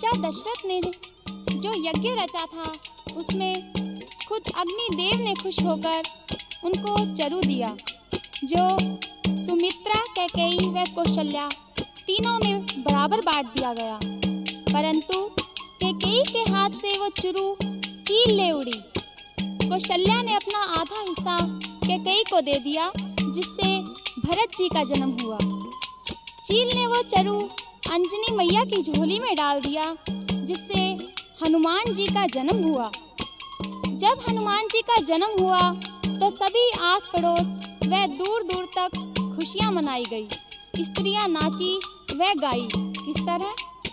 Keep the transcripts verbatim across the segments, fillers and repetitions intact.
राजा दशरथ ने जो यज्ञ रचा था उसमें खुद अग्निदेव ने खुश होकर उनको चरु दिया, जो सुमित्रा, कैकेयी व कौशल्या तीनों में बराबर बांट दिया गया। परंतु कैकेयी के हाथ से वो चुरू चील ले उड़ी। कौशल्या ने अपना आधा हिस्सा कैकेयी को दे दिया, जिससे भरत जी का जन्म हुआ। चील ने वो चरु अंजनी मैया की झोली में डाल दिया, जिससे हनुमान जी का जन्म हुआ। जब हनुमान जी का जन्म हुआ तो सभी आस पड़ोस व दूर दूर तक खुशियां मनाई गई। स्त्रियां नाची व गाई। किस तरह?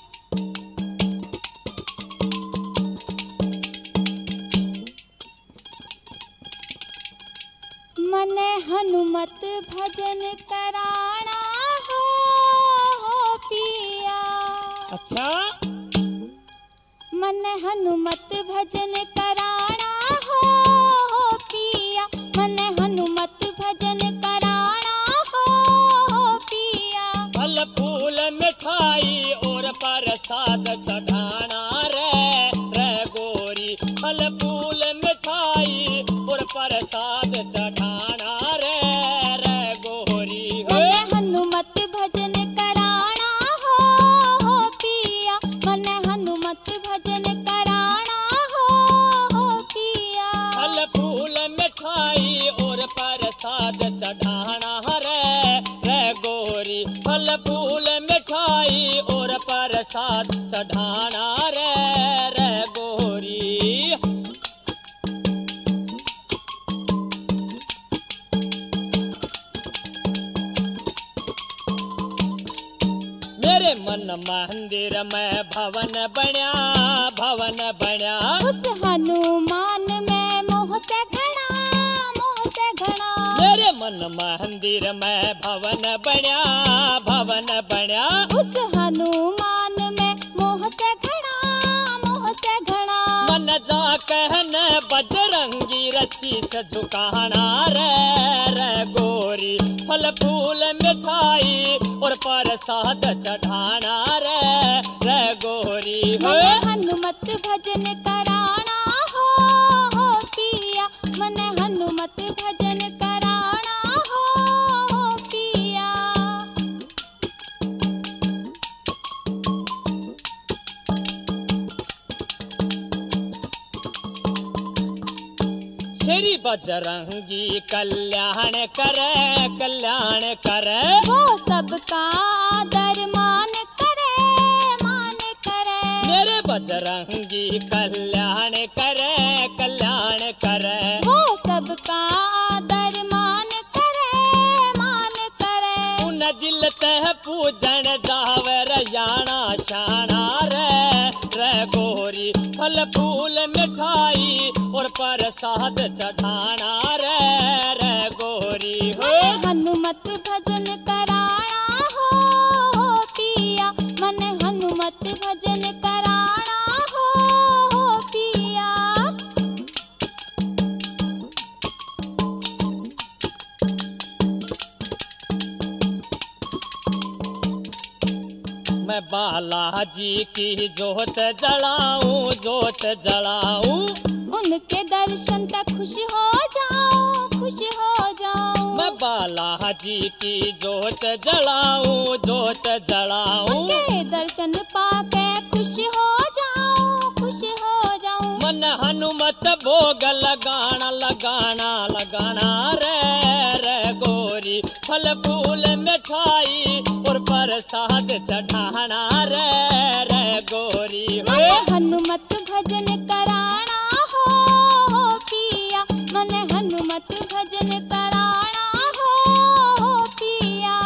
मन हनुमत भजन कराना हो, हो पिया। अच्छा, मन हनुमत भजन कराना हो, हो पिया। मन हनुमत भजन कराना हो, हो पिया। फल फूल मिठाई और प्रसाद चढ़ाना रे रे गोरी। फल फूल मिठाई और प्रसाद चढ़ाना रे रे गोरी। मन हनुमत भजन कराना हो, हो पिया। मन हनुमत भजन कराना हो, हो पिया। फल फूल मिठाई और प्रसाद चढ़ाना रे रे गोरी। फल फूल मिठाई और प्रसाद चढ़ाना रे रे गोरी। मेरे मन मंदिर में भवन बन्या, भवन बन्या। उस हनुमान में मोह से घना, मोह से घना। मेरे मन मंदिर में भवन बन्या, भवन बन्या। उस हनुमान में मोह से घना, मोह से घना। मन जा कहने बजरंगी रस्सी से झुकाना रे रे गोरी। फल फूल मिठाई और प्रसाद चढ़ाना रे रे गोरी। मन हनुमत भजन कराना हो, हो पिया। मन हनुमत भजन कराना हो, हो पिया। श्री बजरंगी कल्याण करे, कल्याण करे। वो सबका आदर मान करे, मान करे। मेरे बजरंगी कल्याण करे, कल्याण करे। वो सबका आदर मान करे, मान करे। उन दिल तह पूजन जावे रयाना शाना रे रे गोरी। फल फूल मिठाई और प्रसाद चढ़ाना रे रे गोरी। मन हनुमत भजन कराना हो, हो पिया। मन हनुमत भजन कराना हो, हो पिया। मैं बालाजी की जोत जलाऊं, जोत जलाऊं। उनके दर्शन तक खुश हो जाऊं, खुश हो जाऊं। मैं बालाजी की जोत जलाऊं, जोत जलाऊं। उनके दर्शन पाके खुश हो जाऊं, खुश हो जाऊं। मन हनुमत भोग लगाना, लगाना, लगाना रे रे गोरी। फल फूल मिठाई और प्रसाद चढ़ाना रे रे गोरी। मन हनुमत भजन कराना हो, हो पिया। मन हनुमत भजन कराना हो, हो पिया।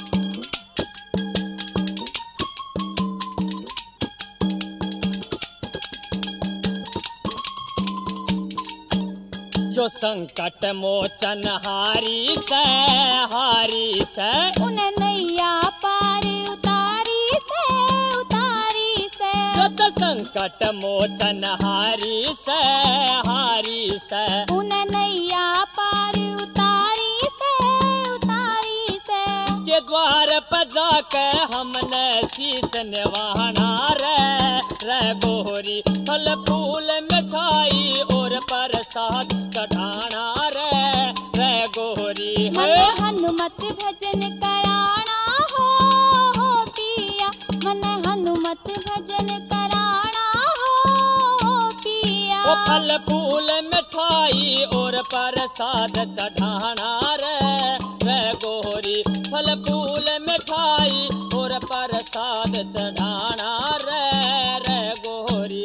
जो संकट मोचन हारी से, हारी से। उन्हें नैया पार उतारी से, उतारी से। जो संकट मोचन हारी से, हारी से। उन्हें नैया पार उतारी से, उतारी से। के द्वार पजा के हमने शीश निवाना रे रे गोरी फल फूल मिठाई और प्रसाद चढ़ाना रे रे गोरी मन हनुमत भजन कराना हो हो पिया मन हनुमत भजन कराना हो हो पिया वो फल फूल मिठाई और प्रसाद चढ़ाना रे रे गोरी फल फूल मिठाई और प्रसाद चढ़ाना रे रे गोरी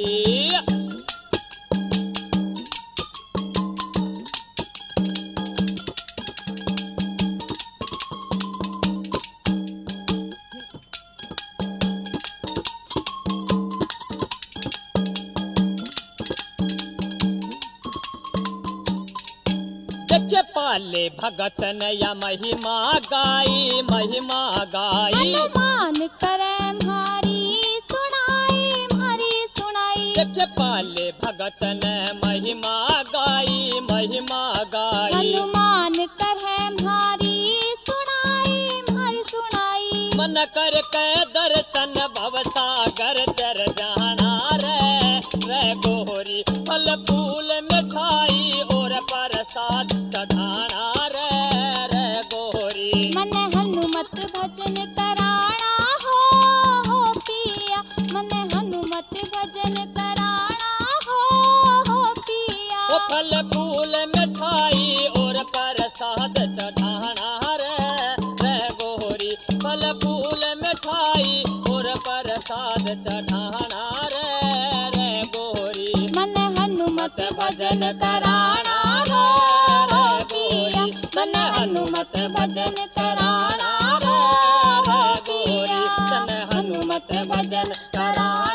देखे पाले भगत ने या महिमा गाई महिमा गाई हनुमान करे म्हारी सुनाई म्हारी सुनाई देखे पाले भगत ने महिमा गाई महिमा गाई हनुमान करे म्हारी सुनाई म्हारी सुनाई मन कर के दर्शन भवसागर तर जाना रे रे गोरी फल फूल मिठाई और प्रसाद चढ़ाना रे रे गोरी मन हनुमत भजन कराना हो हो पिया मन हनुमत भजन कराना हो हो पिया वो फल फूल मिठाई और प्रसाद चढ़ाना रे रे गोरी फल फूल मिठाई और प्रसाद चढ़ाना रे रे गोरी मन हनुमत भजन कराना हो हो पिया मन हनुमत भजन कराना हो हो पिया मन हनुमत भजन कराना